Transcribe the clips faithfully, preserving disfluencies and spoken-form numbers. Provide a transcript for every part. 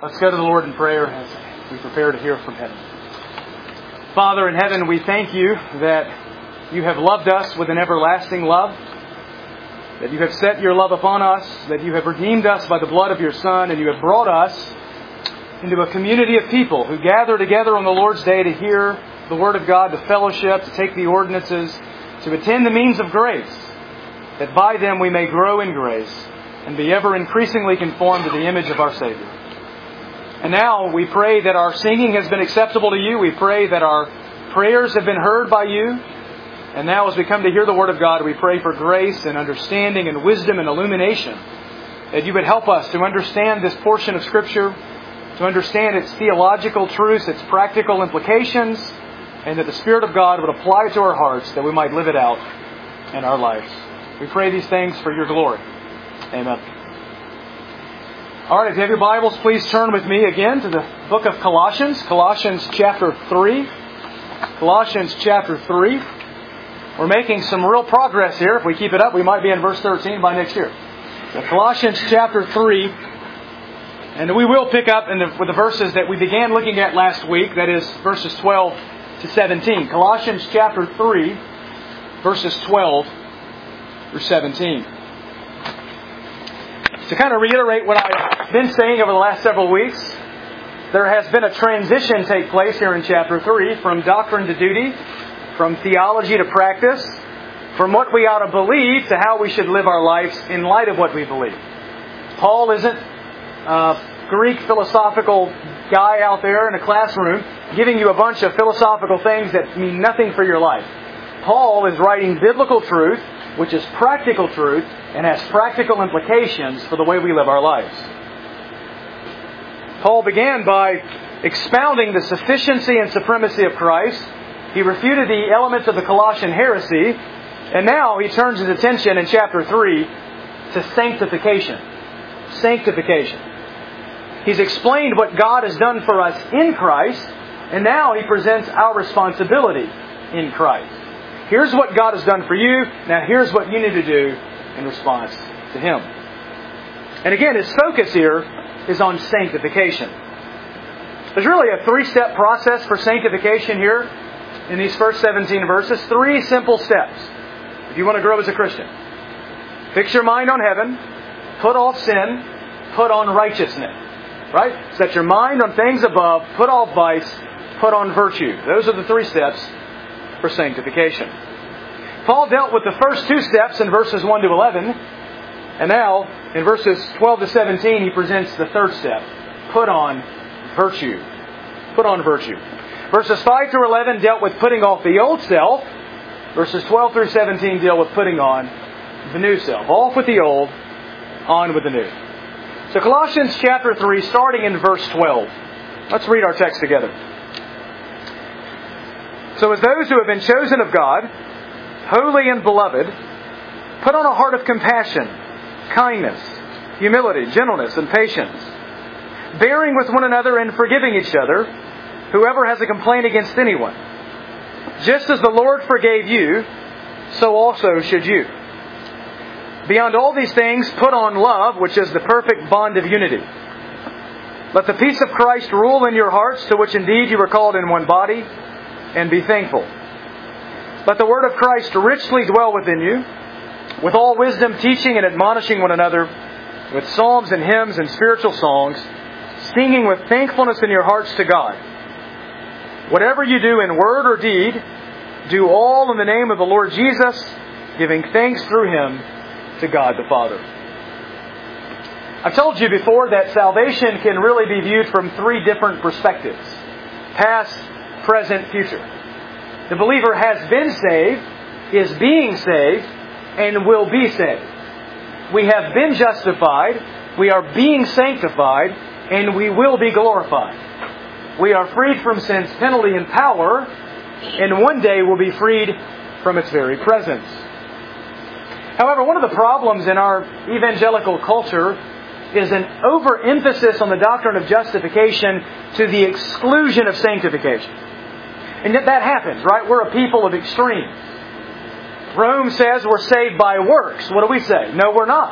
Let's go to the Lord in prayer as we prepare to hear from heaven. Father in heaven, we thank you that you have loved us with an everlasting love, that you have set your love upon us, that you have redeemed us by the blood of your Son, and you have brought us into a community of people who gather together on the Lord's Day to hear the Word of God, to fellowship, to take the ordinances, to attend the means of grace, that by them we may grow in grace and be ever increasingly conformed to the image of our Savior. And now we pray that our singing has been acceptable to you. We pray that our prayers have been heard by you. And now as we come to hear the Word of God, we pray for grace and understanding and wisdom and illumination, that you would help us to understand this portion of Scripture, to understand its theological truths, its practical implications, and that the Spirit of God would apply it to our hearts that we might live it out in our lives. We pray these things for your glory. Amen. All right, if you have your Bibles, please turn with me again to the book of Colossians, Colossians chapter three. Colossians chapter three. We're making some real progress here. If we keep it up, we might be in verse thirteen by next year. So Colossians chapter three. And we will pick up in the, with the verses that we began looking at last week, that is verses twelve to seventeen. Colossians chapter three, verses twelve through seventeen. To kind of reiterate what I've been saying over the last several weeks, there has been a transition take place here in chapter three from doctrine to duty, from theology to practice, from what we ought to believe to how we should live our lives in light of what we believe. Paul isn't a Greek philosophical guy out there in a classroom giving you a bunch of philosophical things that mean nothing for your life. Paul is writing biblical truth, which is practical truth, and has practical implications for the way we live our lives. Paul began by expounding the sufficiency and supremacy of Christ. He refuted the elements of the Colossian heresy, and now he turns his attention in chapter three to sanctification. Sanctification. He's explained what God has done for us in Christ, and now he presents our responsibility in Christ. Here's what God has done for you. Now here's what you need to do in response to Him. And again, his focus here is on sanctification. There's really a three-step process for sanctification here in these first seventeen verses. Three simple steps if you want to grow as a Christian. Fix your mind on heaven. Put off sin. Put on righteousness. Right? Set your mind on things above. Put off vice. Put on virtue. Those are the three steps for sanctification. Paul dealt with the first two steps in verses one to eleven, and now in verses twelve to seventeen he presents the third step. Put on virtue. Put on virtue. Verses five through eleven dealt with putting off the old self. Verses twelve through seventeen deal with putting on the new self. Off with the old, on with the new. So Colossians chapter three, starting in verse twelve. Let's read our text together. So as those who have been chosen of God, holy and beloved, put on a heart of compassion, kindness, humility, gentleness, and patience, bearing with one another and forgiving each other, whoever has a complaint against anyone. Just as the Lord forgave you, so also should you. Beyond all these things, put on love, which is the perfect bond of unity. Let the peace of Christ rule in your hearts, to which indeed you were called in one body, and be thankful. Let the word of Christ richly dwell within you, with all wisdom teaching and admonishing one another, with psalms and hymns and spiritual songs, singing with thankfulness in your hearts to God. Whatever you do in word or deed, do all in the name of the Lord Jesus, giving thanks through Him to God the Father. I've told you before that salvation can really be viewed from three different perspectives. Past, present, future. The believer has been saved, is being saved, and will be saved. We have been justified, we are being sanctified, and we will be glorified. We are freed from sin's penalty and power, and one day will be freed from its very presence. However, one of the problems in our evangelical culture is an overemphasis on the doctrine of justification to the exclusion of sanctification. And yet that happens, right? We're a people of extremes. Rome says we're saved by works. What do we say? No, we're not.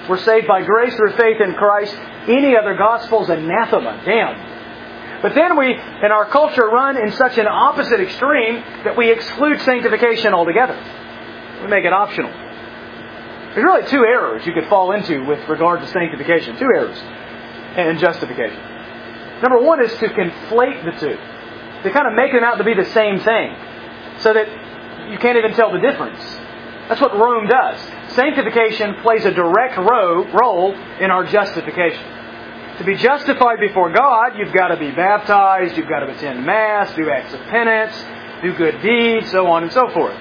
We're saved by grace through faith in Christ. Any other gospel's anathema, damned. But then we, in our culture, run in such an opposite extreme that we exclude sanctification altogether. We make it optional. There's really two errors you could fall into with regard to sanctification. Two errors and justification. Number one is to conflate the two. To kind of make them out to be the same thing. So that you can't even tell the difference. That's what Rome does. Sanctification plays a direct ro- role in our justification. To be justified before God, you've got to be baptized, you've got to attend Mass, do acts of penance, do good deeds, so on and so forth.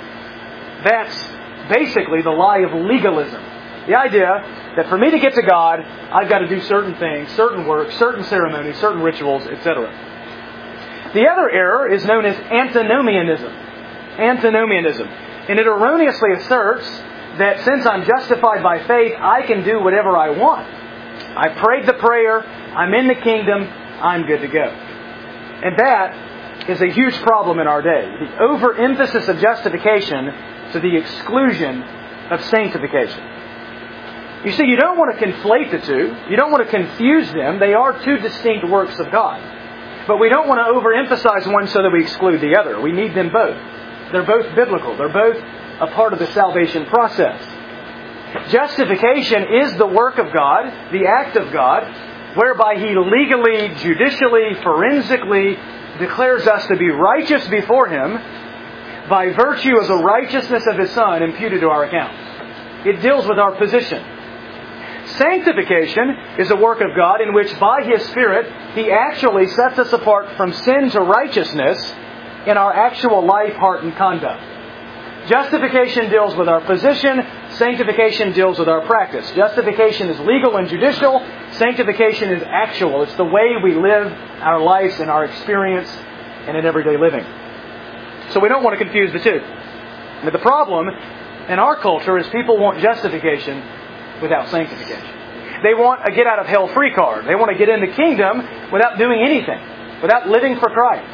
That's basically the lie of legalism. The idea that for me to get to God, I've got to do certain things, certain works, certain ceremonies, certain rituals, et cetera. The other error is known as antinomianism. Antinomianism. And it erroneously asserts that since I'm justified by faith, I can do whatever I want. I prayed the prayer, I'm in the kingdom, I'm good to go. And that is a huge problem in our day. The overemphasis of justification to the exclusion of sanctification. You see, you don't want to conflate the two. You don't want to confuse them. They are two distinct works of God. But we don't want to overemphasize one so that we exclude the other. We need them both. They're both biblical. They're both a part of the salvation process. Justification is the work of God, the act of God, whereby He legally, judicially, forensically declares us to be righteous before Him by virtue of the righteousness of His Son imputed to our account. It deals with our position. Sanctification is a work of God in which by His Spirit He actually sets us apart from sin to righteousness in our actual life, heart, and conduct. Justification deals with our position. Sanctification deals with our practice. Justification is legal and judicial. Sanctification is actual. It's the way we live our lives and our experience and in everyday living. So we don't want to confuse the two. But the problem in our culture is people want justification without sanctification. They want a get-out-of-hell-free card. They want to get in the kingdom without doing anything, without living for Christ.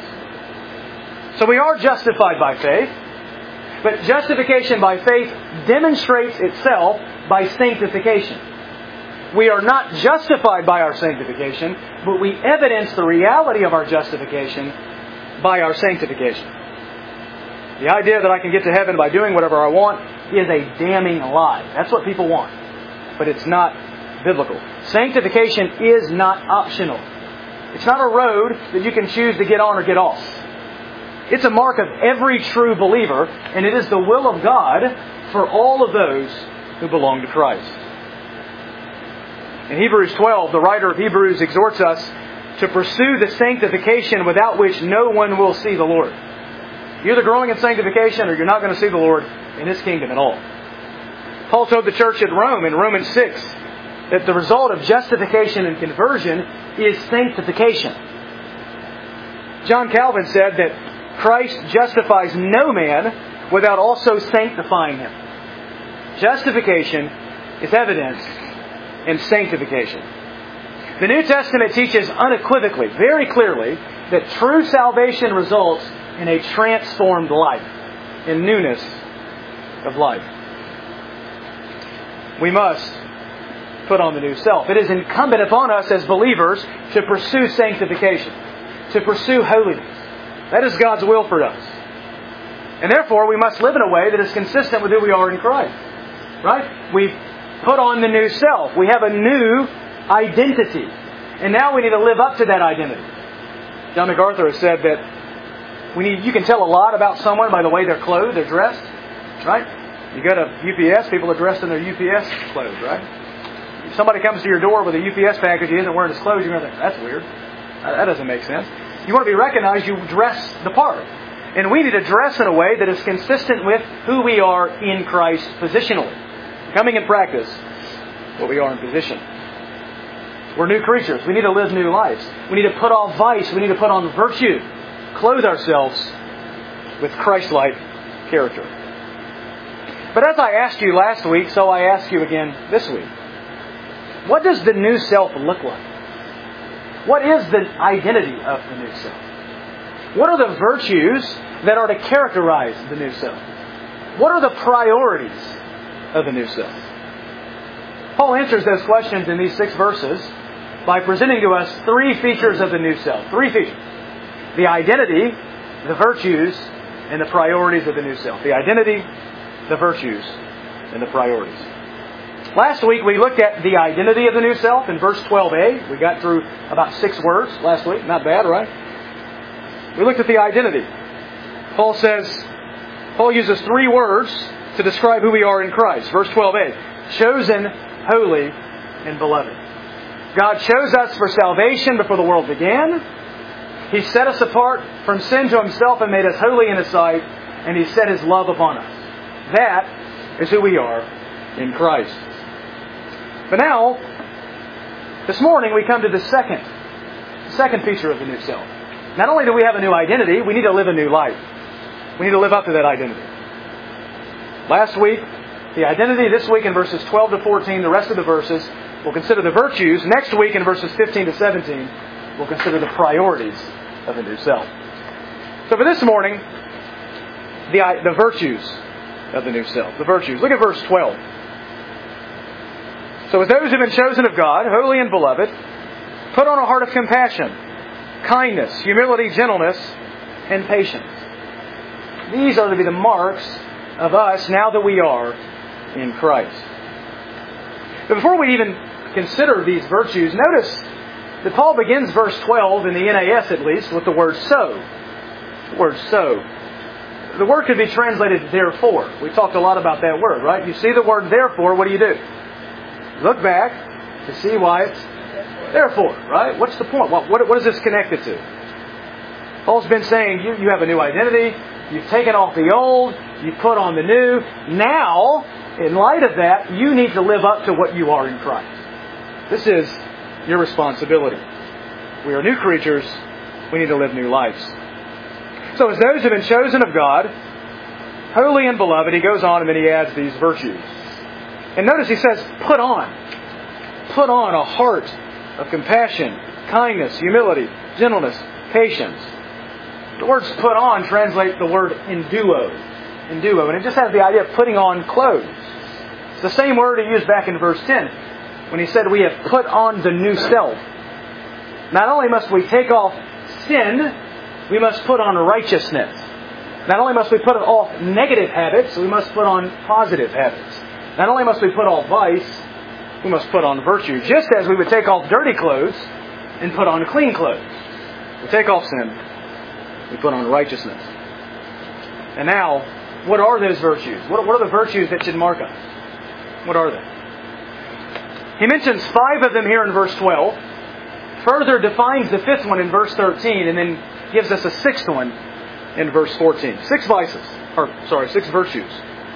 So we are justified by faith, but justification by faith demonstrates itself by sanctification. We are not justified by our sanctification, but we evidence the reality of our justification by our sanctification. The idea that I can get to heaven by doing whatever I want is a damning lie. That's what people want. But it's not biblical. Sanctification is not optional. It's not a road that you can choose to get on or get off. It's a mark of every true believer, and it is the will of God for all of those who belong to Christ. In Hebrews twelve, the writer of Hebrews exhorts us to pursue the sanctification without which no one will see the Lord. You're either growing in sanctification or you're not going to see the Lord in His kingdom at all. Paul told the church at Rome in Romans six that the result of justification and conversion is sanctification. John Calvin said that Christ justifies no man without also sanctifying him. Justification is evidenced in sanctification. The New Testament teaches unequivocally, very clearly, that true salvation results in a transformed life, in newness of life. We must put on the new self. It is incumbent upon us as believers to pursue sanctification, to pursue holiness. That is God's will for us. And therefore, we must live in a way that is consistent with who we are in Christ. Right? We've put on the new self. We have a new identity. And now we need to live up to that identity. John MacArthur has said that we need, you can tell a lot about someone by the way they're clothed, they're dressed. Right? You go to U P S, people are dressed in their U P S clothes, right? If somebody comes to your door with a U P S package, he isn't wearing his clothes, you're going to think, that's weird. That doesn't make sense. You want to be recognized, you dress the part. And we need to dress in a way that is consistent with who we are in Christ positionally. Coming in practice what we are in position. We're new creatures. We need to live new lives. We need to put off vice. We need to put on virtue. Clothe ourselves with Christ-like character. But as I asked you last week, so I ask you again this week. What does the new self look like? What is the identity of the new self? What are the virtues that are to characterize the new self? What are the priorities of the new self? Paul answers those questions in these six verses by presenting to us three features of the new self. Three features. The identity, the virtues, and the priorities of the new self. The identity, the virtues, and the priorities. Last week we looked at the identity of the new self in verse twelve a. We got through about six words last week. Not bad, right? We looked at the identity. Paul says, Paul uses three words to describe who we are in Christ. Verse twelve a. Chosen, holy, and beloved. God chose us for salvation before the world began. He set us apart from sin to Himself and made us holy in His sight. And He set His love upon us. That is who we are in Christ. But now, this morning we come to the second, second feature of the new self. Not only do we have a new identity, we need to live a new life. We need to live up to that identity. Last week, the identity. This week in verses twelve to fourteen, the rest of the verses, we'll consider the virtues. Next week in verses fifteen to seventeen, we'll consider the priorities of the new self. So for this morning, the, the virtues of the new self. The virtues. Look at verse twelve. So as those who have been chosen of God, holy and beloved, put on a heart of compassion, kindness, humility, gentleness, and patience. These are to be the marks of us now that we are in Christ. But before we even consider these virtues, notice that Paul begins verse twelve, in the N A S at least, with the word so. The word so. The word could be translated therefore. We talked a lot about that word, right? You see the word therefore, what do you do? Look back to see why it's therefore, right? What's the point? What, what, what is this connected to? Paul's been saying you, you have a new identity. You've taken off the old. You've put on the new. Now, in light of that, you need to live up to what you are in Christ. This is your responsibility. We are new creatures. We need to live new lives. So as those who have been chosen of God, holy and beloved, he goes on and then he adds these virtues. And notice he says, put on. Put on a heart of compassion, kindness, humility, gentleness, patience. The words put on translate the word enduo. Enduo. And it just has the idea of putting on clothes. It's the same word he used back in verse ten when he said we have put on the new self. Not only must we take off sin, we must put on righteousness. Not only must we put off negative habits, we must put on positive habits. Not only must we put off vice, we must put on virtue. Just as we would take off dirty clothes and put on clean clothes. We take off sin, we put on righteousness. And now, what are those virtues? What, what are the virtues that should mark us? What are they? He mentions five of them here in verse twelve. Further defines the fifth one in verse thirteen, and then gives us a sixth one in verse fourteen. Six vices, or sorry, six virtues.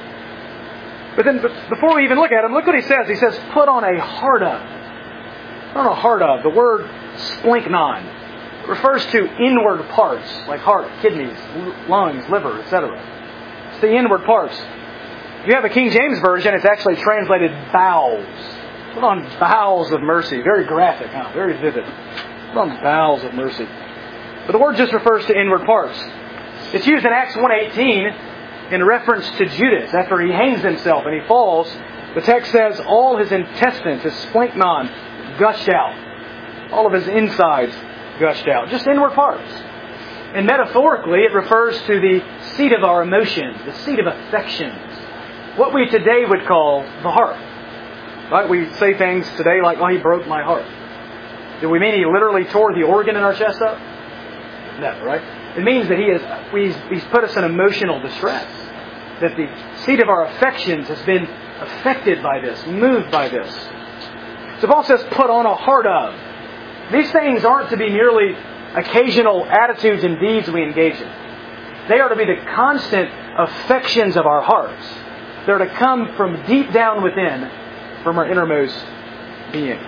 But then, before we even look at them, look what he says. He says, put on a heart of. Put on a heart of. The word splinknon refers to inward parts, like heart, kidneys, lungs, liver, et cetera. It's the inward parts. If you have a King James Version, it's actually translated bowels. Put on bowels of mercy. Very graphic, huh? Very vivid. Put on bowels of mercy. But the word just refers to inward parts. It's used in Acts one eighteen in reference to Judas. After he hangs himself and he falls, the text says all his intestines, his splinknon, gushed out. All of his insides gushed out. Just inward parts. And metaphorically, it refers to the seat of our emotions, the seat of affections. What we today would call the heart. Right? We say things today like, oh, he broke my heart. Do we mean he literally tore the organ in our chest up? No, right? It means that he has he's, he's put us in emotional distress. That the seat of our affections has been affected by this, moved by this. So Paul says, put on a heart of. These things aren't to be merely occasional attitudes and deeds we engage in. They are to be the constant affections of our hearts. They're to come from deep down within, from our innermost being.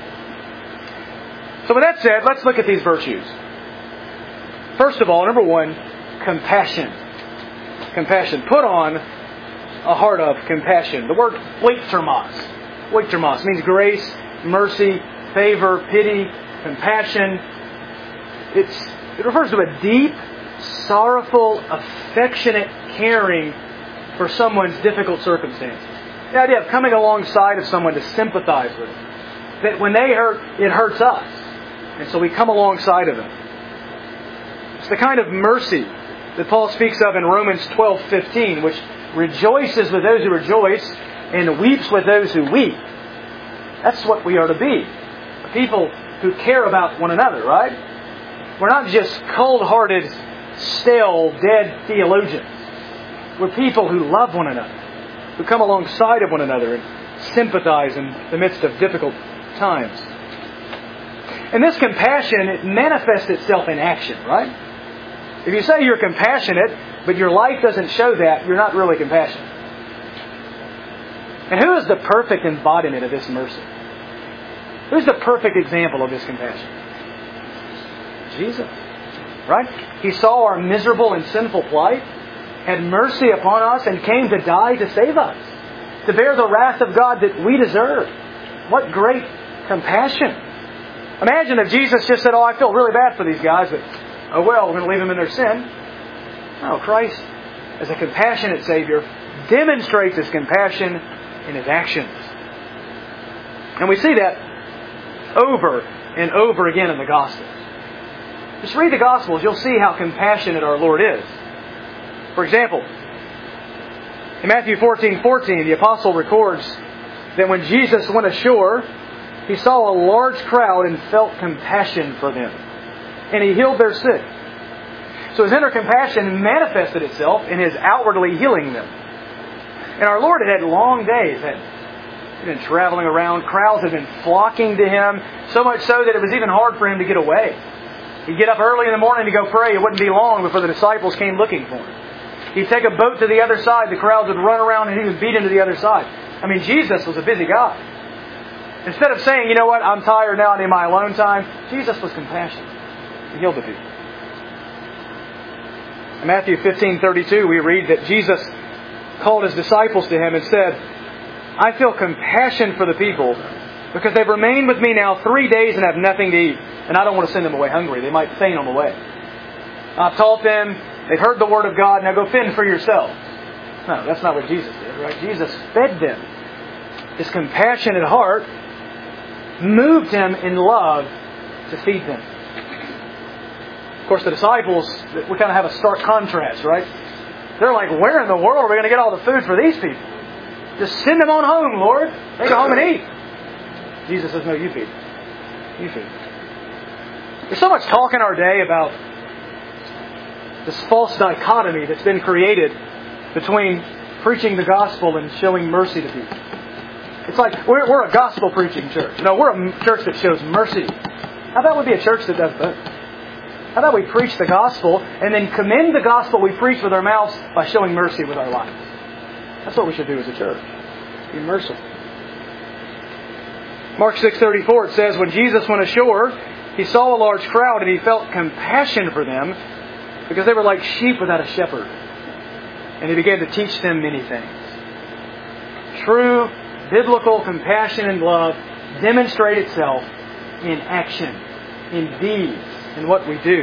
So with that said, let's look at these virtues. First of all, number one, compassion. Compassion. Put on a heart of compassion. The word oiktermos. Oiktermos means grace, mercy, favor, pity, compassion. It's, it refers to a deep, sorrowful, affectionate caring for someone's difficult circumstances. The idea of coming alongside of someone to sympathize with them. That when they hurt, it hurts us. And so we come alongside of them. It's the kind of mercy that Paul speaks of in Romans twelve fifteen, which rejoices with those who rejoice and weeps with those who weep. That's what we are to be. People who care about one another, right? We're not just cold-hearted, stale, dead theologians. We're people who love one another, who come alongside of one another and sympathize in the midst of difficult times. And this compassion, it manifests itself in action, right? If you say you're compassionate, but your life doesn't show that, you're not really compassionate. And who is the perfect embodiment of this mercy? Who's the perfect example of this compassion? Jesus. Right? He saw our miserable and sinful plight, had mercy upon us, and came to die to save us, to bear the wrath of God that we deserve. What great compassion. Imagine if Jesus just said, oh, I feel really bad for these guys, but oh well, we're going to leave them in their sin. No, Christ, as a compassionate Savior, demonstrates His compassion in His actions. And we see that over and over again in the Gospels. Just read the Gospels, you'll see how compassionate our Lord is. For example, in Matthew fourteen fourteen, the Apostle records that when Jesus went ashore, He saw a large crowd and felt compassion for them. And He healed their sick. So His inner compassion manifested itself in His outwardly healing them. And our Lord had had long days. He'd been traveling around. Crowds had been flocking to Him, so much so that it was even hard for Him to get away. He'd get up early in the morning to go pray. It wouldn't be long before the disciples came looking for Him. He'd take a boat to the other side. The crowds would run around and He would beat into the other side. I mean, Jesus was a busy guy. Instead of saying, you know what, I'm tired now, I need my alone time, Jesus was compassionate. He healed the people. In Matthew fifteen thirty-two, we read that Jesus called His disciples to Him and said, I feel compassion for the people because they've remained with me now three days and have nothing to eat. And I don't want to send them away hungry. They might faint on the way. I've taught them, they've heard the Word of God, now go fend for yourselves. No, that's not what Jesus did, right? Jesus fed them. His compassionate heart moved Him in love to feed them. Of course, the disciples, we kind of have a stark contrast, right? They're like, where in the world are we going to get all the food for these people? Just send them on home, Lord. They go home and eat. Jesus says, no, you feed them. You feed them. There's so much talk in our day about this false dichotomy that's been created between preaching the gospel and showing mercy to people. It's like, we're, we're a gospel preaching church. No, we're a church that shows mercy. How about we be a church that does both? How about we preach the gospel and then commend the gospel we preach with our mouths by showing mercy with our lives? That's what we should do as a church. Be merciful. Mark six thirty-four, it says, when Jesus went ashore, He saw a large crowd and He felt compassion for them because they were like sheep without a shepherd. And He began to teach them many things. True biblical compassion and love demonstrate itself in action, in deeds, in what we do.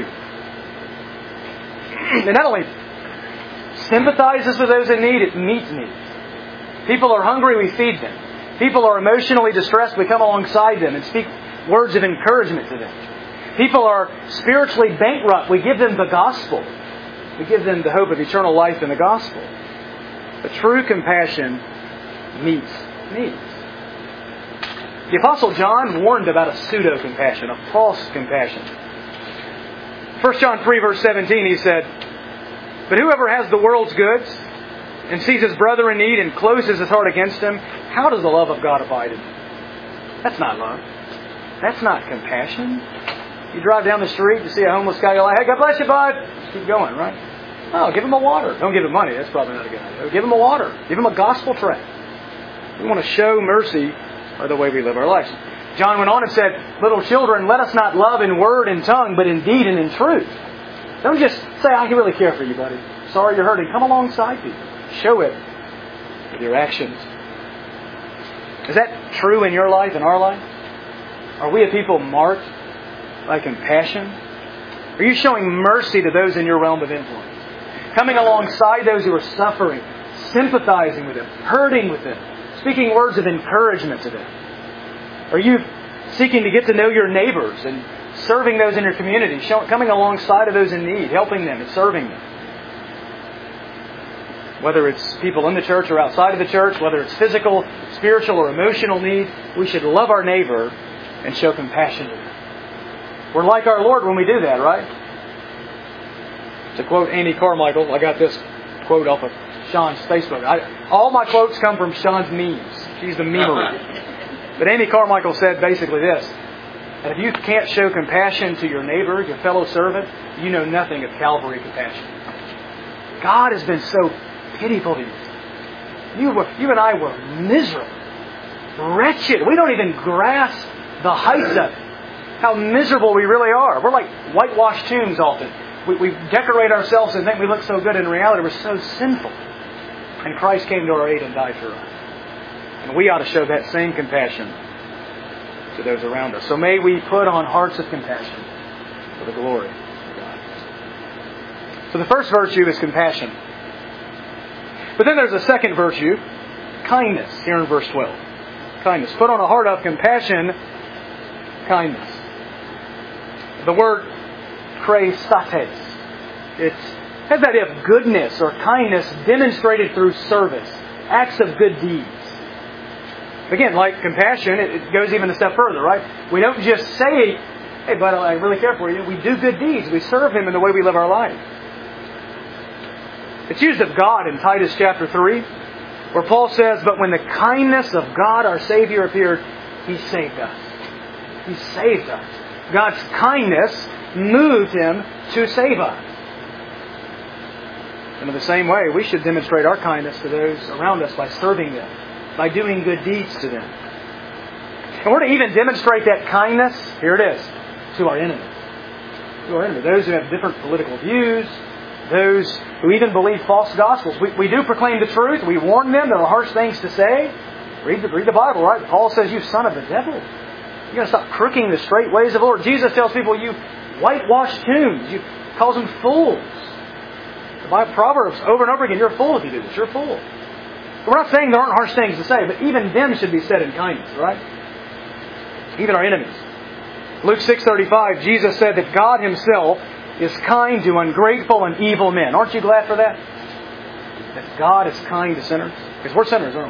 It not only sympathizes with those in need, it meets needs. People are hungry, we feed them. People are emotionally distressed, we come alongside them and speak words of encouragement to them. People are spiritually bankrupt, we give them the gospel. We give them the hope of eternal life in the gospel. But true compassion meets needs. The Apostle John warned about a pseudo-compassion, a false compassion. First John three verse seventeen, he said, but whoever has the world's goods and sees his brother in need and closes his heart against him, how does the love of God abide in him? That's not love. That's not compassion. You drive down the street, you see a homeless guy, you're like, hey, God bless you, bud. Just keep going, right? Oh, give him a water. Don't give him money. That's probably not a good idea. Give him a water. Give him a gospel tract. We want to show mercy by the way we live our lives. John went on and said, little children, let us not love in word and tongue, but in deed and in truth. Don't just say, I really care for you, buddy. Sorry you're hurting. Come alongside people. Show it with your actions. Is that true in your life, in our life? Are we a people marked by compassion? Are you showing mercy to those in your realm of influence? Coming alongside those who are suffering, sympathizing with them, hurting with them, speaking words of encouragement to them? Are you seeking to get to know your neighbors and serving those in your community, showing, coming alongside of those in need, helping them and serving them? Whether it's people in the church or outside of the church, whether it's physical, spiritual, or emotional need, we should love our neighbor and show compassion to them. We're like our Lord when we do that, right? To quote Amy Carmichael, I got this quote off of Sean's Facebook. I, all my quotes come from Sean's memes. She's the memer. But Amy Carmichael said basically this: that if you can't show compassion to your neighbor, your fellow servant, you know nothing of Calvary compassion. God has been so pitiful to you. You, were, you and I were miserable, wretched. We don't even grasp the heights of it. How miserable we really are. We're like whitewashed tombs often. We, we decorate ourselves and think we look so good. In reality, we're so sinful. And Christ came to our aid and died for us. And we ought to show that same compassion to those around us. So may we put on hearts of compassion for the glory of God. So the first virtue is compassion. But then there's a second virtue, kindness, here in verse twelve. Kindness. Put on a heart of compassion, kindness. The word chresates, it has that idea of goodness or kindness demonstrated through service, acts of good deeds. Again, like compassion, it goes even a step further, right? We don't just say, hey, but I really care for you. We do good deeds. We serve Him in the way we live our life. It's used of God in Titus chapter three, where Paul says, but when the kindness of God our Savior appeared, He saved us. He saved us. God's kindness moved Him to save us. And in the same way, we should demonstrate our kindness to those around us by serving them, by doing good deeds to them. And we're to even demonstrate that kindness, here it is, to our enemies. To our enemies. Those who have different political views, those who even believe false gospels. We, we do proclaim the truth. We warn them. There are harsh things to say. Read the, read the Bible, right? Paul says, you son of the devil. You've got to stop crooking the straight ways of the Lord. Jesus tells people, you whitewashed tombs. You calls them fools. The Bible, Proverbs, over and over again, you're a fool if you do this. You're a fool. We're not saying there aren't harsh things to say, but even them should be said in kindness, right? Even our enemies. Luke six thirty-five, Jesus said that God Himself is kind to ungrateful and evil men. Aren't you glad for that? That God is kind to sinners? Because we're sinners, aren't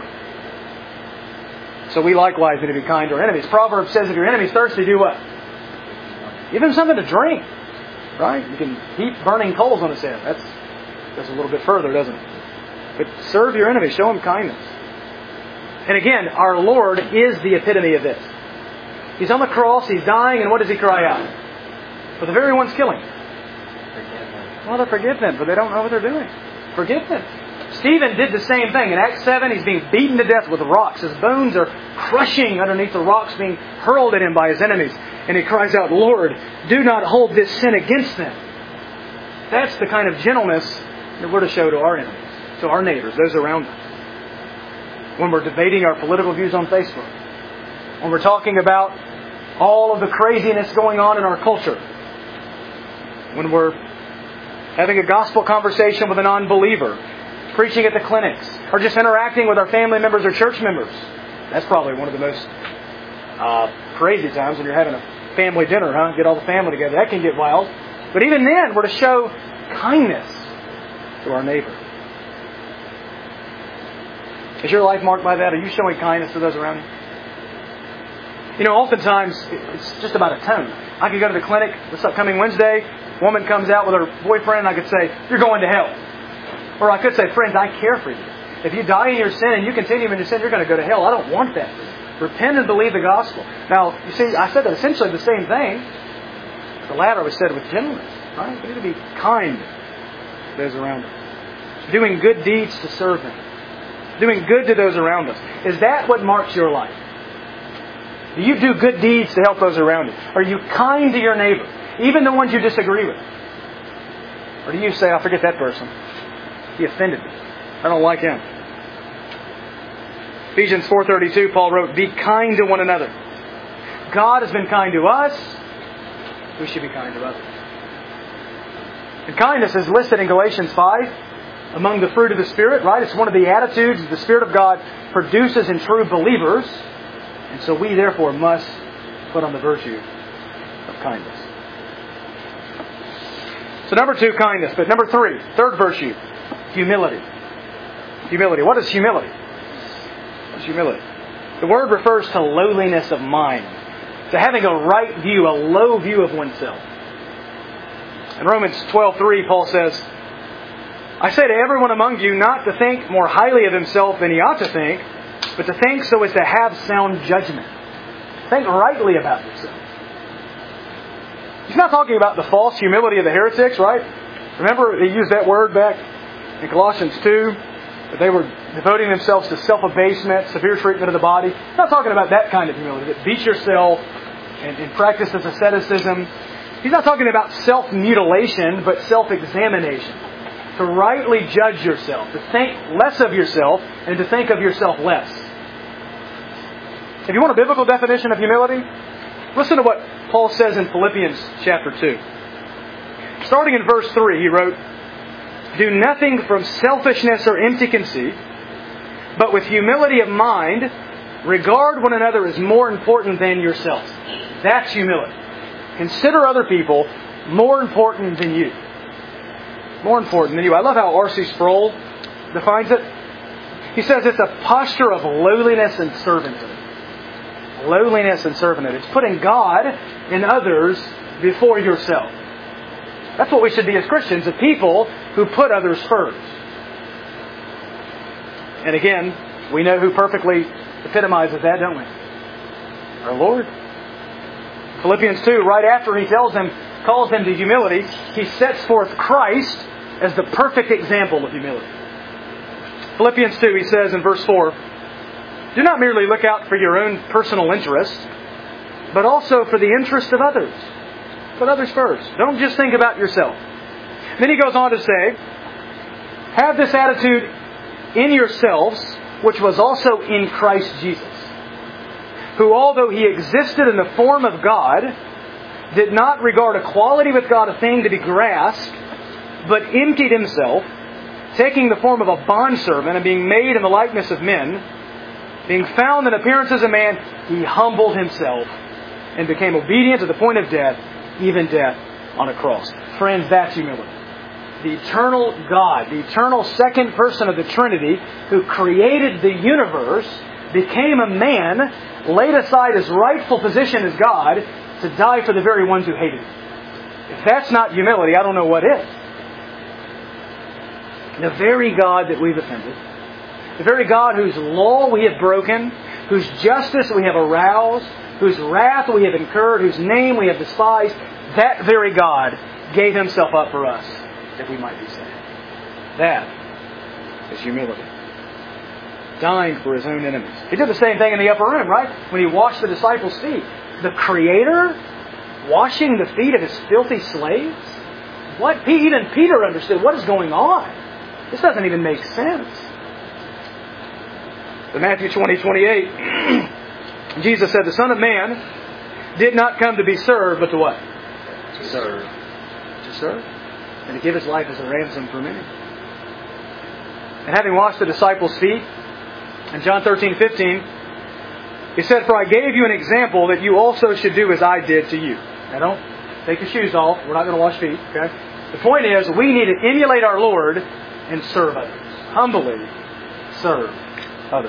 we? So we likewise need to be kind to our enemies. Proverbs says if your enemy's thirsty, do what? Give him something to drink. Right? You can heap burning coals on his head. That's, that's a little bit further, doesn't it? But serve your enemy. Show him kindness. And again, our Lord is the epitome of this. He's on the cross, He's dying, and what does He cry out? For the very ones killing Him. Father, forgive them, for they don't know what they're doing. Forgive them. Stephen did the same thing. In Acts seven, he's being beaten to death with rocks. His bones are crushing underneath the rocks being hurled at him by his enemies. And he cries out, Lord, do not hold this sin against them. That's the kind of gentleness that we're to show to our enemies, to our neighbors, those around us. When we're debating our political views on Facebook. When we're talking about all of the craziness going on in our culture. When we're having a gospel conversation with a non-believer, preaching at the clinics, or just interacting with our family members or church members. That's probably one of the most uh, crazy times when you're having a family dinner, huh? Get all the family together. That can get wild. But even then, we're to show kindness to our neighbor. Is your life marked by that? Are you showing kindness to those around you? You know, oftentimes, it's just about a tone. I could go to the clinic this upcoming Wednesday. A woman comes out with her boyfriend, and I could say, you're going to hell. Or I could say, friends, I care for you. If you die in your sin and you continue in your sin, you're going to go to hell. I don't want that for you. Repent and believe the gospel. Now, you see, I said that essentially the same thing. The latter was said with gentleness. Right? We need to be kind to those around us. Doing good deeds to serve them. Doing good to those around us. Is that what marks your life? Do you do good deeds to help those around you? Are you kind to your neighbor? Even the ones you disagree with? Or do you say, I'll forget that person. He offended me. I don't like him. Ephesians four thirty-two, Paul wrote, be kind to one another. God has been kind to us. We should be kind to others. And kindness is listed in Galatians five among the fruit of the Spirit, right? It's one of the attitudes that the Spirit of God produces in true believers. And so we therefore must put on the virtue of kindness. So number two, kindness. But number three, third virtue, humility. Humility. What is humility? What is humility? The word refers to lowliness of mind, to having a right view, a low view of oneself. In Romans twelve three, Paul says, I say to everyone among you not to think more highly of himself than he ought to think, but to think so as to have sound judgment. Think rightly about yourself. He's not talking about the false humility of the heretics, right? Remember, he used that word back in Colossians two, that they were devoting themselves to self-abasement, severe treatment of the body. He's not talking about that kind of humility, that beats yourself and, and practices asceticism. He's not talking about self-mutilation, but self-examination. To rightly judge yourself, to think less of yourself, and to think of yourself less. If you want a biblical definition of humility, listen to what Paul says in Philippians chapter two. Starting in verse three, he wrote, Do nothing from selfishness or empty conceit, but with humility of mind, regard one another as more important than yourselves. That's humility. Consider other people more important than you. More important than you. I love how R C Sproul defines it. He says it's a posture of lowliness and servanthood. Lowliness and servanthood. It's putting God and others before yourself. That's what we should be as Christians, a people who put others first. And again, we know who perfectly epitomizes that, don't we? Our Lord. Philippians two, right after he tells them, calls them to humility, he sets forth Christ as the perfect example of humility. Philippians two, he says in verse four, Do not merely look out for your own personal interest, but also for the interest of others. Put others first. Don't just think about yourself. Then he goes on to say, Have this attitude in yourselves, which was also in Christ Jesus, who although he existed in the form of God, did not regard equality with God a thing to be grasped, but emptied himself, taking the form of a bondservant and being made in the likeness of men, being found in appearance as a man, he humbled himself and became obedient to the point of death, even death on a cross. Friends, that's humility. The eternal God, the eternal second person of the Trinity, who created the universe, became a man, laid aside his rightful position as God, to die for the very ones who hated him. If that's not humility, I don't know what is. The very God that we've offended, the very God whose law we have broken, whose justice we have aroused, whose wrath we have incurred, whose name we have despised, that very God gave himself up for us that we might be saved. That is humility. Dying for his own enemies. He did the same thing in the upper room, right? When he washed the disciples' feet. The Creator washing the feet of his filthy slaves? What? Even Peter understood what is going on. This doesn't even make sense. In Matthew twenty, twenty-eight, Jesus said, The Son of Man did not come to be served, but to what? To serve. To serve. And to give his life as a ransom for many. And having washed the disciples' feet, in John thirteen, fifteen, he said, For I gave you an example that you also should do as I did to you. Now don't take your shoes off. We're not going to wash feet. Okay? The point is, we need to emulate our Lord and serve others. Humbly serve others.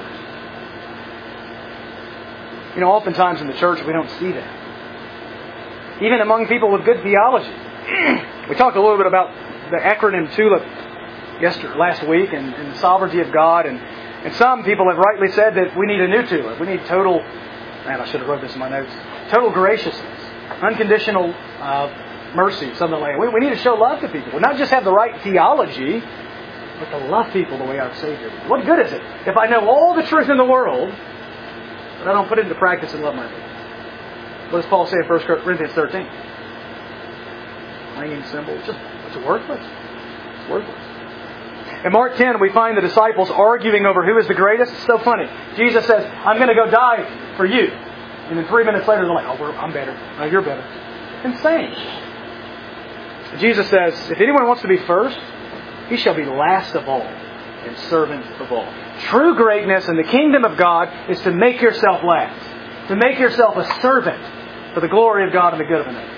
You know, oftentimes in the church we don't see that. Even among people with good theology. We talked a little bit about the acronym TULIP yesterday, last week, and, and the sovereignty of God. And, and some people have rightly said that we need a new TULIP. We need total, man, I should have wrote this in my notes, total graciousness, unconditional uh, mercy, something like that. We, we need to show love to people. We not just have the right theology, but to love people the way our Savior did. What good is it if I know all the truth in the world, but I don't put it into practice and love my neighbor? What does Paul say in First Corinthians thirteen? Clanging cymbals. Just, it's worthless. It's worthless. In Mark ten, we find the disciples arguing over who is the greatest. It's so funny. Jesus says, I'm going to go die for you. And then three minutes later, they're like, oh, we're, I'm better. No, you're better. Insane. Jesus says, if anyone wants to be first, he shall be last of all and servant of all. True greatness in the kingdom of God is to make yourself last, to make yourself a servant for the glory of God and the good of another.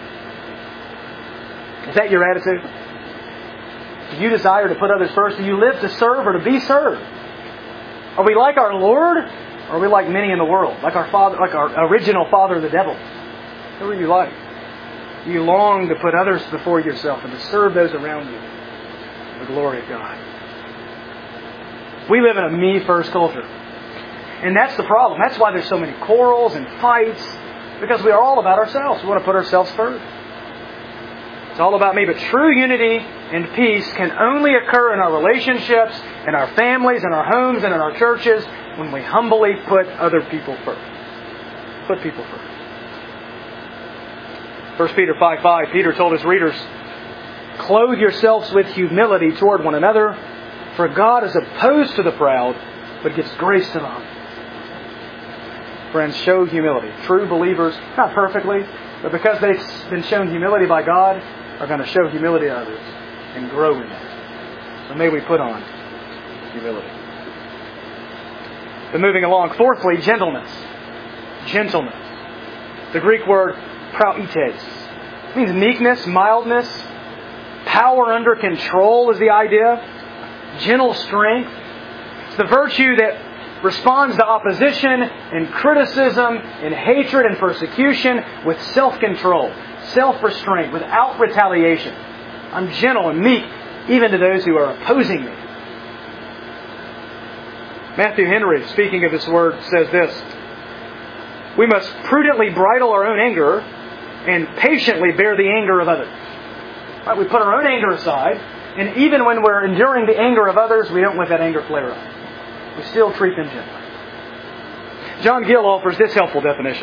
Is that your attitude? Do you desire to put others first? Do you live to serve or to be served? Are we like our Lord, or are we like many in the world, like our father, like our original father, the devil? Who are you like? Do you long to put others before yourself and to serve those around you for the glory of God? We live in a me-first culture. And that's the problem. That's why there's so many quarrels and fights, because we are all about ourselves. We want to put ourselves first. It's all about me. But true unity and peace can only occur in our relationships, in our families, in our homes, and in our churches when we humbly put other people first. Put people first. First Peter five five, Peter told his readers, "Clothe yourselves with humility toward one another, for God is opposed to the proud, but gives grace to the humble." Friends, show humility. True believers, not perfectly, but because they've been shown humility by God, are going to show humility to others and grow in it. So may we put on humility. But moving along, fourthly, gentleness. Gentleness. The Greek word prauites means meekness, mildness, power under control is the idea, gentle strength. It's the virtue that responds to opposition and criticism and hatred and persecution with self-control, self-restraint, without retaliation. I'm gentle and meek even to those who are opposing me. Matthew Henry, speaking of this word, says this: "We must prudently bridle our own anger and patiently bear the anger of others." Right? We put our own anger aside, and even when we're enduring the anger of others, we don't let that anger flare up. We still treat them gently. John Gill offers this helpful definition.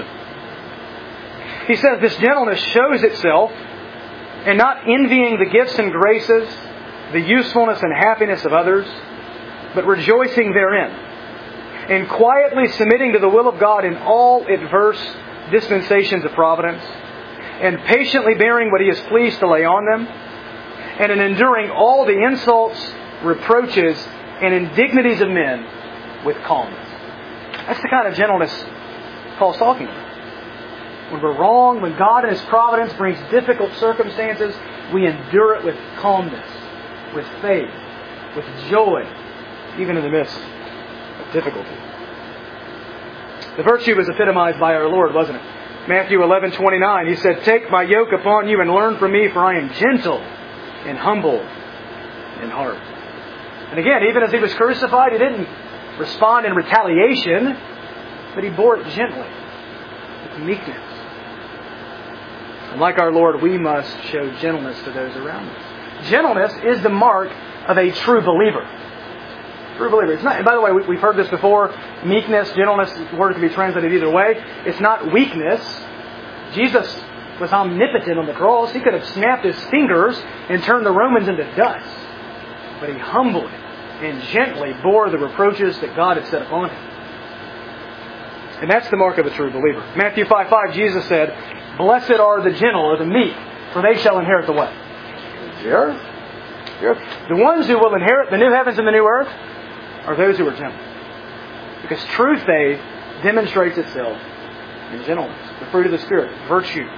He says this gentleness shows itself in not envying the gifts and graces, the usefulness and happiness of others, but rejoicing therein, and quietly submitting to the will of God in all adverse dispensations of providence, and patiently bearing what He is pleased to lay on them, and in enduring all the insults, reproaches, and indignities of men with calmness. That's the kind of gentleness Paul's talking about. When we're wrong, when God in His providence brings difficult circumstances, we endure it with calmness, with faith, with joy, even in the midst of difficulty. The virtue was epitomized by our Lord, wasn't it? Matthew eleven twenty-nine, He said, "Take my yoke upon you and learn from me, for I am gentle and humble in heart." And again, even as He was crucified, He didn't respond in retaliation, but He bore it gently, with meekness. And like our Lord, we must show gentleness to those around us. Gentleness is the mark of a true believer. True believer. It's not, and by the way, we, we've heard this before. Meekness, gentleness, the word can be translated either way. It's not weakness. Jesus was omnipotent on the cross. He could have snapped His fingers and turned the Romans into dust. But He humbly and gently bore the reproaches that God had set upon Him. And that's the mark of a true believer. Matthew five five, Jesus said, "Blessed are the gentle," or the meek, "for they shall inherit the what? The earth." The earth. The ones who will inherit the new heavens and the new earth are those who are gentle. Because true faith demonstrates itself in gentleness, the fruit of the Spirit, virtue.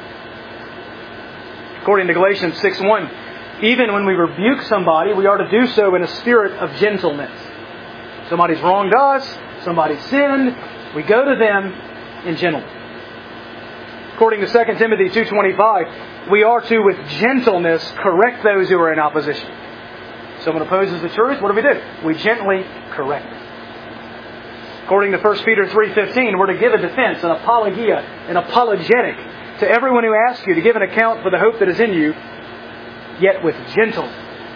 According to Galatians six one, even when we rebuke somebody, we are to do so in a spirit of gentleness. Somebody's wronged us, somebody's sinned, we go to them in gentleness. According to Second Timothy two twenty-five, we are to, with gentleness, correct those who are in opposition. Someone opposes the truth, what do we do? We gently correct them. According to First Peter three fifteen, we're to give a defense, an apologia, an apologetic to everyone who asks you to give an account for the hope that is in you, yet with gentleness.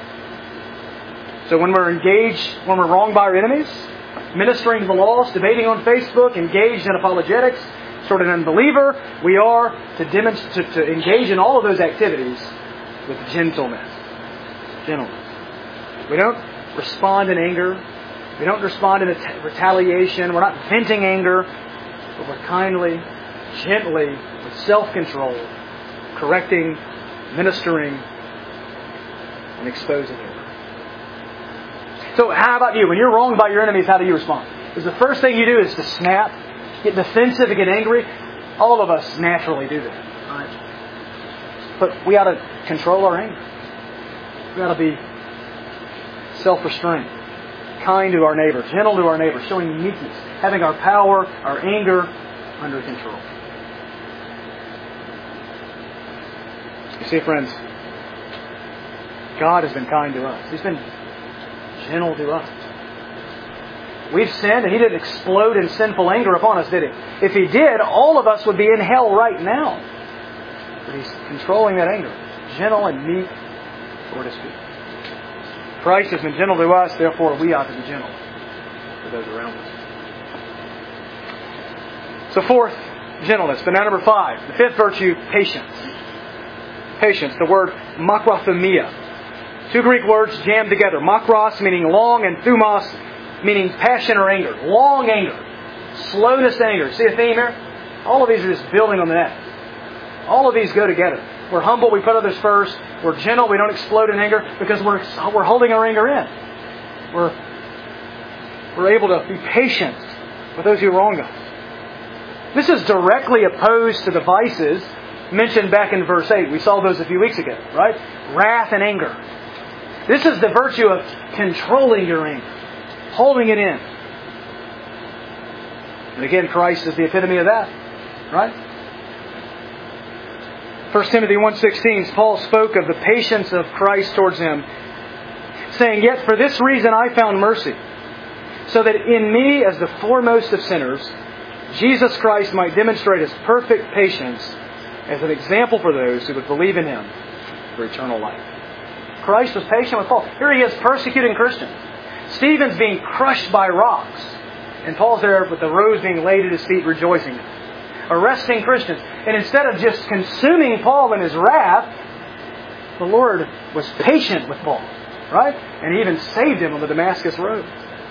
So when we're engaged, when we're wronged by our enemies, ministering to the lost, debating on Facebook, engaged in apologetics, sort of an unbeliever, we are to, demonstrate, to, to engage in all of those activities with gentleness. Gentleness. We don't respond in anger. We don't respond in retaliation. We're not venting anger, but we're kindly, gently, with self-control, correcting, ministering, and exposing error. So how about you? When you're wronged by your enemies, how do you respond? Is the first thing you do is to snap, get defensive, and get angry? All of us naturally do that. Right? But we ought to control our anger. We ought to be self-restrained, kind to our neighbor, gentle to our neighbor, showing meekness, having our power, our anger under control. You see, friends, God has been kind to us. He's been gentle to us. We've sinned, and He didn't explode in sinful anger upon us, did He? If He did, all of us would be in hell right now. But He's controlling that anger. Gentle and meek, so to speak. Christ has been gentle to us, therefore we ought to be gentle to those around us. So fourth, gentleness. But now number five, the fifth virtue, patience. Patience, the word makrothumia. Two Greek words jammed together. Makros meaning long and thumos meaning passion or anger. Long anger. Slowness to anger. See a theme here? All of these are just building on the next. All of these go together. We're humble, we put others first. We're gentle, we don't explode in anger because we're we're holding our anger in. We're we're able to be patient with those who wrong us. This is directly opposed to the vices mentioned back in verse eight. We saw those a few weeks ago, right? Wrath and anger. This is the virtue of controlling your anger, holding it in. And again, Christ is the epitome of that, right? First Timothy one sixteen, Paul spoke of the patience of Christ towards him, saying, "Yet for this reason I found mercy, so that in me, as the foremost of sinners, Jesus Christ might demonstrate His perfect patience as an example for those who would believe in Him for eternal life." Christ was patient with Paul. Here he is persecuting Christians. Stephen's being crushed by rocks, and Paul's there with the rose being laid at his feet, rejoicing. Arresting Christians. And instead of just consuming Paul in his wrath, the Lord was patient with Paul. Right? And He even saved him on the Damascus road.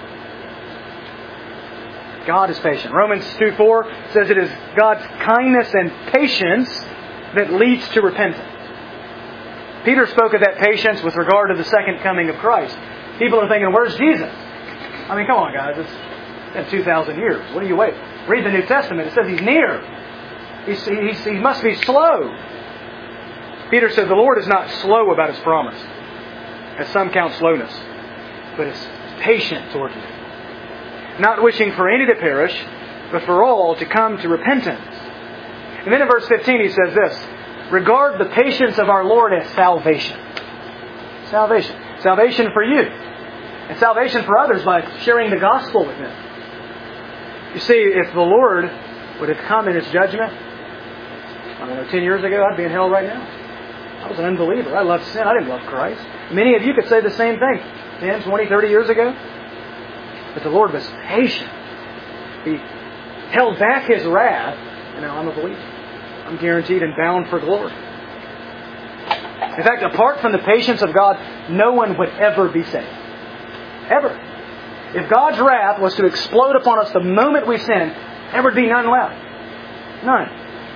God is patient. Romans two four says it is God's kindness and patience that leads to repentance. Peter spoke of that patience with regard to the second coming of Christ. People are thinking, where's Jesus? I mean, come on, guys. It's been two thousand years. What do you wait? Read the New Testament. It says He's near. He's, he's, he must be slow. Peter said the Lord is not slow about His promise, as some count slowness, but is patient toward you, not wishing for any to perish, but for all to come to repentance. And then in verse fifteen he says this, regard the patience of our Lord as salvation. Salvation. Salvation for you. And salvation for others by sharing the gospel with them. You see, if the Lord would have come in His judgment, I don't know, ten years ago, I'd be in hell right now. I was an unbeliever. I loved sin. I didn't love Christ. Many of you could say the same thing ten, twenty, thirty years ago. But the Lord was patient. He held back His wrath, and now I'm a believer. I'm guaranteed and bound for glory. In fact, apart from the patience of God, no one would ever be saved. Ever. If God's wrath was to explode upon us the moment we sin, there would be none left. None.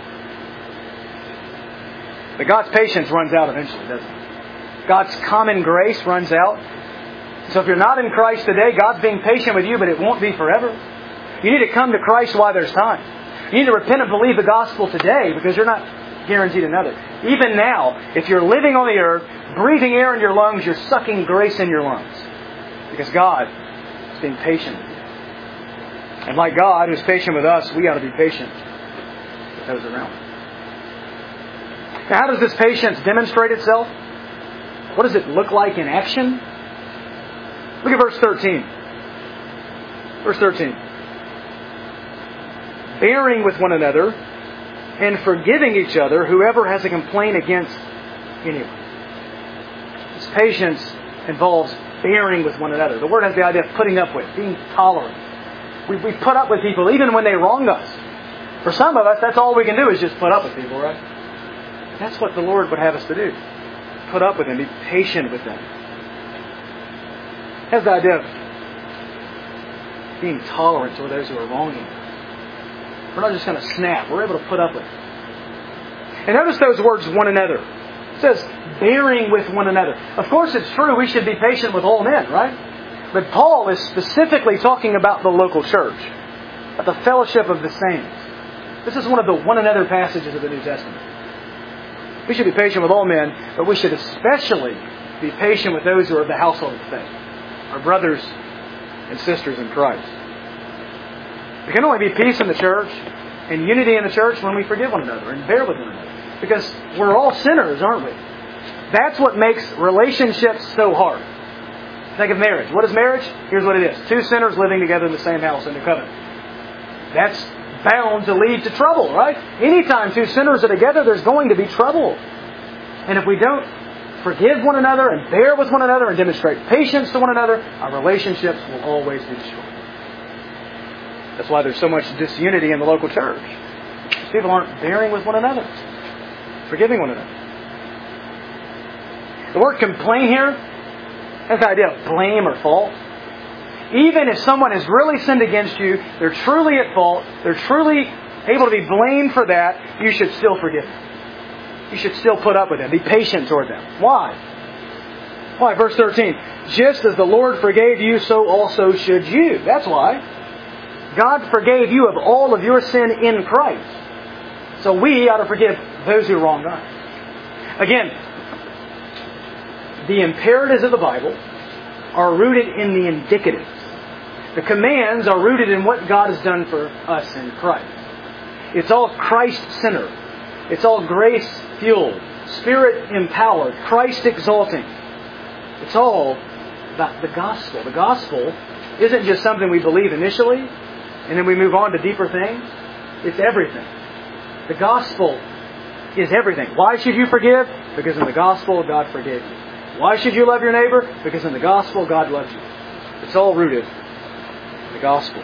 But God's patience runs out eventually, doesn't it? God's common grace runs out. So if you're not in Christ today, God's being patient with you, but it won't be forever. You need to come to Christ while there's time. You need to repent and believe the gospel today, because you're not guaranteed another. Even now, if you're living on the earth, breathing air in your lungs, you're sucking grace in your lungs. Because God is being patient with you. And like God, who's patient with us, we ought to be patient with those around us. Now, how does this patience demonstrate itself? What does it look like in action? Look at verse thirteen. Verse thirteen. Bearing with one another and forgiving each other whoever has a complaint against anyone. This patience involves bearing with one another. The word has the idea of putting up with, being tolerant. We, we put up with people even when they wrong us. For some of us, that's all we can do is just put up with people, right? That's what the Lord would have us to do. Put up with them, be patient with them. It has the idea of being tolerant toward those who are wronging us. We're not just going to snap. We're able to put up with it. And notice those words, one another. It says, bearing with one another. Of course it's true we should be patient with all men, right? But Paul is specifically talking about the local church, about the fellowship of the saints. This is one of the one another passages of the New Testament. We should be patient with all men, but we should especially be patient with those who are of the household of faith, our brothers and sisters in Christ. There can only be peace in the church and unity in the church when we forgive one another and bear with one another. Because we're all sinners, aren't we? That's what makes relationships so hard. Think of marriage. What is marriage? Here's what it is. Two sinners living together in the same house in the covenant. That's bound to lead to trouble, right? Anytime two sinners are together, there's going to be trouble. And if we don't forgive one another and bear with one another and demonstrate patience to one another, our relationships will always be destroyed. That's why there's so much disunity in the local church. People aren't bearing with one another, forgiving one another. The word complain here has the idea of blame or fault. Even if someone has really sinned against you, they're truly at fault, they're truly able to be blamed for that, you should still forgive them. You should still put up with them. Be patient toward them. Why? Why? Verse thirteen. Just as the Lord forgave you, so also should you. That's why. God forgave you of all of your sin in Christ. So we ought to forgive those who wronged us. Again, the imperatives of the Bible are rooted in the indicatives. The commands are rooted in what God has done for us in Christ. It's all Christ-centered. It's all grace-fueled, Spirit-empowered, Christ-exalting. It's all about the gospel. The gospel isn't just something we believe initially, and then we move on to deeper things. It's everything. The gospel is everything. Why should you forgive? Because in the gospel, God forgave you. Why should you love your neighbor? Because in the gospel, God loves you. It's all rooted in the gospel.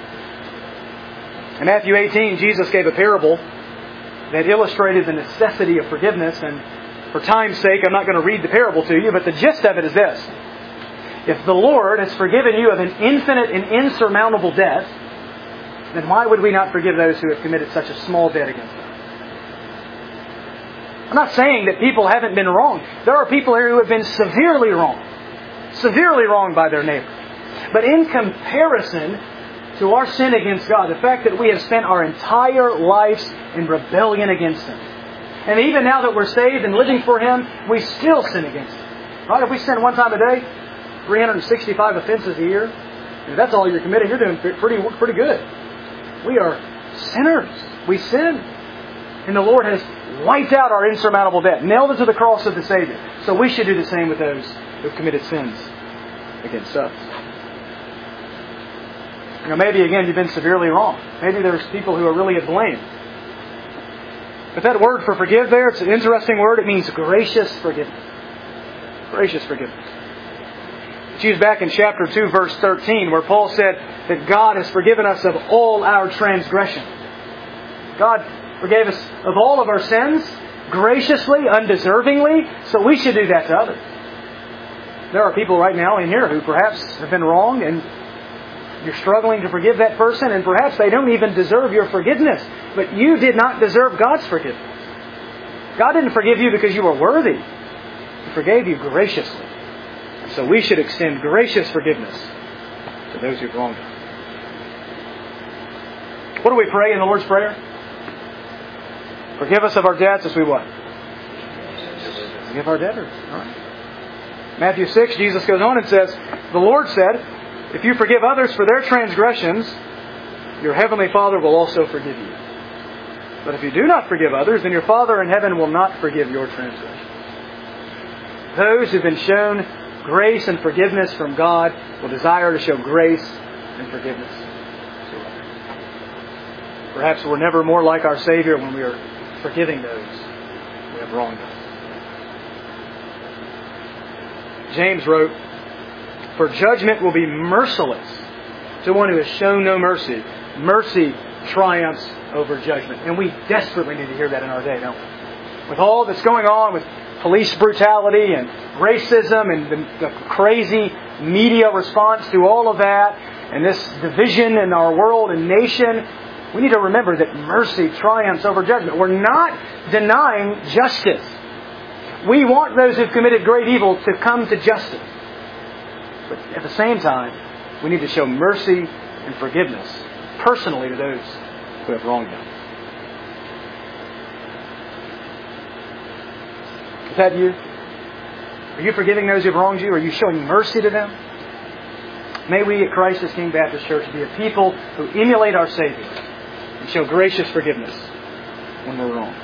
In Matthew eighteen, Jesus gave a parable that illustrated the necessity of forgiveness. And for time's sake, I'm not going to read the parable to you, but the gist of it is this. If the Lord has forgiven you of an infinite and insurmountable debt, then why would we not forgive those who have committed such a small debt against us? I'm not saying that people haven't been wrong. There are people here who have been severely wrong. Severely wronged by their neighbor. But in comparison to our sin against God, the fact that we have spent our entire lives in rebellion against Him. And even now that we're saved and living for Him, we still sin against Him. Right? If we sin one time a day, three hundred sixty-five offenses a year, if that's all you're committing, you're doing pretty, pretty good. We are sinners. We sin. And the Lord has wiped out our insurmountable debt, nailed it to the cross of the Savior. So we should do the same with those who have committed sins against us. You know, maybe again you've been severely wrong. Maybe there's people who are really at blame. But that word for forgive there, it's an interesting word. It means gracious forgiveness. Gracious forgiveness. It's used back in chapter two, verse thirteen, where Paul said that God has forgiven us of all our transgressions. God forgave us of all of our sins, graciously, undeservingly, so we should do that to others. There are people right now in here who perhaps have been wronged, and you're struggling to forgive that person, and perhaps they don't even deserve your forgiveness, but you did not deserve God's forgiveness. God didn't forgive you because you were worthy. He forgave you graciously. So we should extend gracious forgiveness to those who've wronged us. What do we pray in the Lord's Prayer? Forgive us of our debts as we what? Forgive our debtors. All right. Matthew six, Jesus goes on and says, the Lord said, if you forgive others for their transgressions, your heavenly Father will also forgive you. But if you do not forgive others, then your Father in heaven will not forgive your transgressions. Those who've been shown grace and forgiveness from God will desire to show grace and forgiveness to others. Perhaps we're never more like our Savior when we are forgiving those who have wronged us. James wrote, for judgment will be merciless to one who has shown no mercy. Mercy triumphs over judgment. And we desperately need to hear that in our day, don't we? With all that's going on with police brutality and racism and the, the crazy media response to all of that and this division in our world and nation, we need to remember that mercy triumphs over judgment. We're not denying justice. We want those who've committed great evil to come to justice. But at the same time, we need to show mercy and forgiveness personally to those who have wronged them. Is that you? Are you forgiving those who have wronged you? Are you showing mercy to them? May we at Christ as King Baptist Church be a people who emulate our Savior and show gracious forgiveness when we're wrong.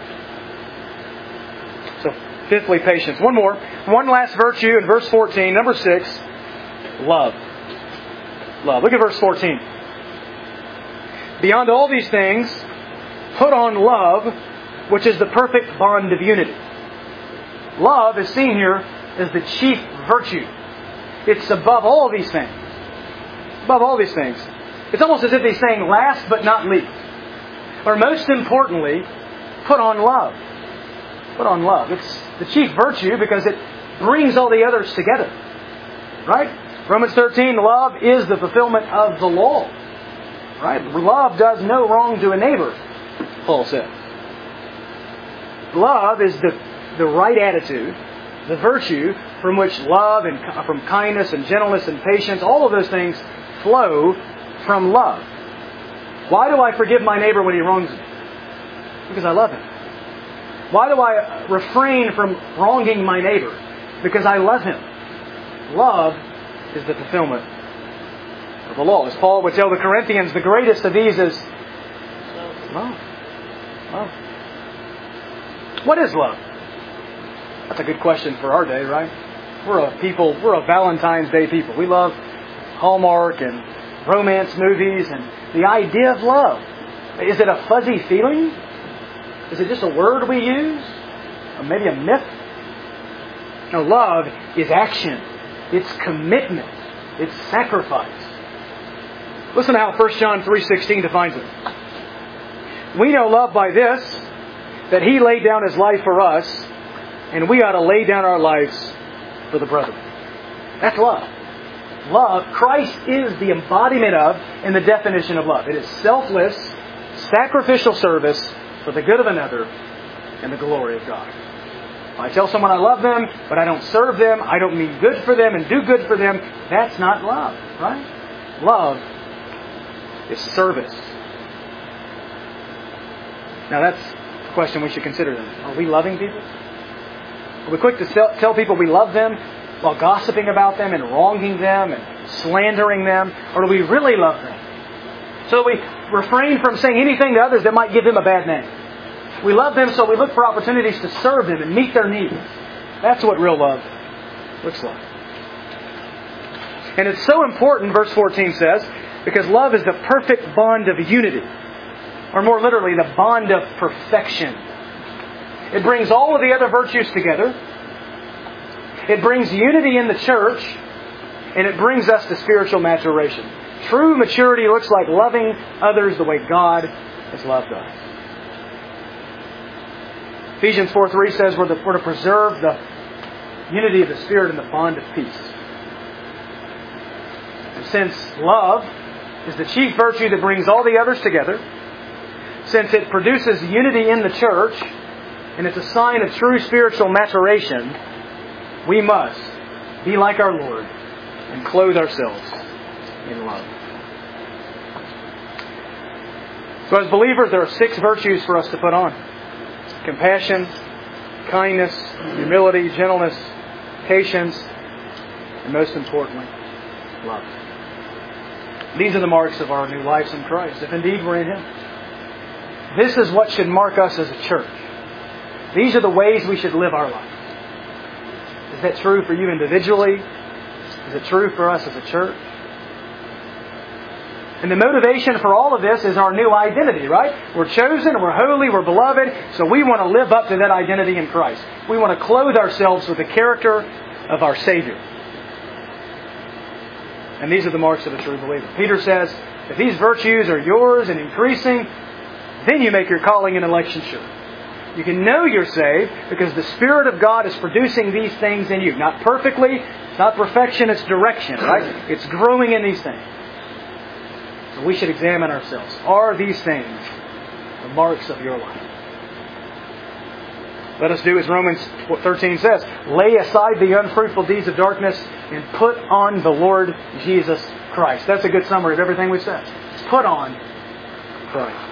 So, fifthly, patience. One more. One last virtue in verse fourteen. Number six, love. Love. Look at verse fourteen. Beyond all these things, put on love, which is the perfect bond of unity. Love is seen here as the chief virtue. It's above all these things. Above all these things. It's almost as if he's saying last but not least. Or most importantly, put on love. Put on love. It's the chief virtue because it brings all the others together. Right? Romans thirteen, love is the fulfillment of the law. Right? Love does no wrong to a neighbor, Paul said. Love is the, the right attitude, the virtue from which love and from kindness and gentleness and patience, all of those things flow from love. Why do I forgive my neighbor when he wrongs me? Because I love him. Why do I refrain from wronging my neighbor? Because I love him. Love is the fulfillment of the law. As Paul would tell the Corinthians, the greatest of these is love. Love. What is love? That's a good question for our day, right? We're a people, we're a Valentine's Day people. We love Hallmark and romance movies and the idea of love. Is it a fuzzy feeling? Is it just a word we use? Or maybe a myth? No, love is action. It's commitment. It's sacrifice. Listen to how First John three sixteen defines it. We know love by this, that He laid down His life for us, and we ought to lay down our lives for the brethren. That's love. Love, Christ is the embodiment of and the definition of love. It is selfless, sacrificial service for the good of another and the glory of God. If I tell someone I love them, but I don't serve them, I don't mean good for them and do good for them, that's not love, right? Love is service. Now that's a question we should consider then. Are we loving people? Are we quick to tell people we love them while gossiping about them and wronging them and slandering them? Or do we really love them? So that we refrain from saying anything to others that might give them a bad name. We love them so we look for opportunities to serve them and meet their needs. That's what real love looks like. And it's so important, verse fourteen says, because love is the perfect bond of unity. Or more literally, the bond of perfection. It brings all of the other virtues together. It brings unity in the church. And it brings us to spiritual maturation. True maturity looks like loving others the way God has loved us. Ephesians four three says we're, the, we're to preserve the unity of the Spirit and the bond of peace. And since love is the chief virtue that brings all the others together, since it produces unity in the church, and it's a sign of true spiritual maturation, we must be like our Lord and clothe ourselves in love. So as believers, there are six virtues for us to put on. Compassion, kindness, humility, gentleness, patience, and most importantly, love. These are the marks of our new lives in Christ, if indeed we're in Him. This is what should mark us as a church. These are the ways we should live our life. Is that true for you individually? Is it true for us as a church? And the motivation for all of this is our new identity, right? We're chosen, we're holy, we're beloved, so we want to live up to that identity in Christ. We want to clothe ourselves with the character of our Savior. And these are the marks of a true believer. Peter says, if these virtues are yours and increasing, then you make your calling and election sure. You can know you're saved because the Spirit of God is producing these things in you. Not perfectly, it's not perfection, it's direction, right? It's growing in these things. So we should examine ourselves. Are these things the marks of your life? Let us do as Romans thirteen says, lay aside the unfruitful deeds of darkness and put on the Lord Jesus Christ. That's a good summary of everything we've said. Put on Christ.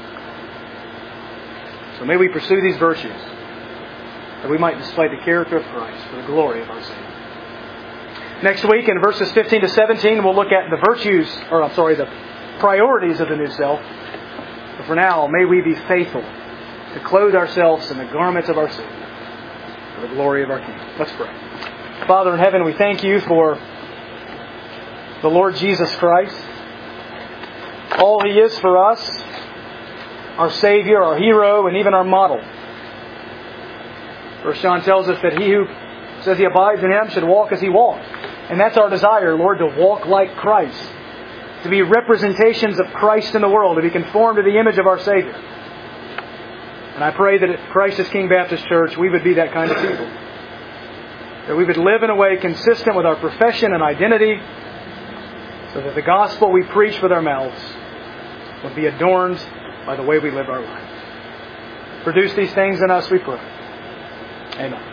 So may we pursue these virtues, that we might display the character of Christ for the glory of our Savior. Next week, in verses fifteen to seventeen, we'll look at the virtues, or I'm sorry, the priorities of the new self. But for now, may we be faithful to clothe ourselves in the garments of our Savior for the glory of our King. Let's pray. Father in heaven, we thank You for the Lord Jesus Christ. All He is for us, our Savior, our hero, and even our model. First John tells us that he who says he abides in Him should walk as He walked. And that's our desire, Lord, to walk like Christ. To be representations of Christ in the world. To be conformed to the image of our Savior. And I pray that at Christ as King Baptist Church, we would be that kind of people. That we would live in a way consistent with our profession and identity, so that the gospel we preach with our mouths would be adorned by the way we live our lives. Produce these things in us, we pray. Amen.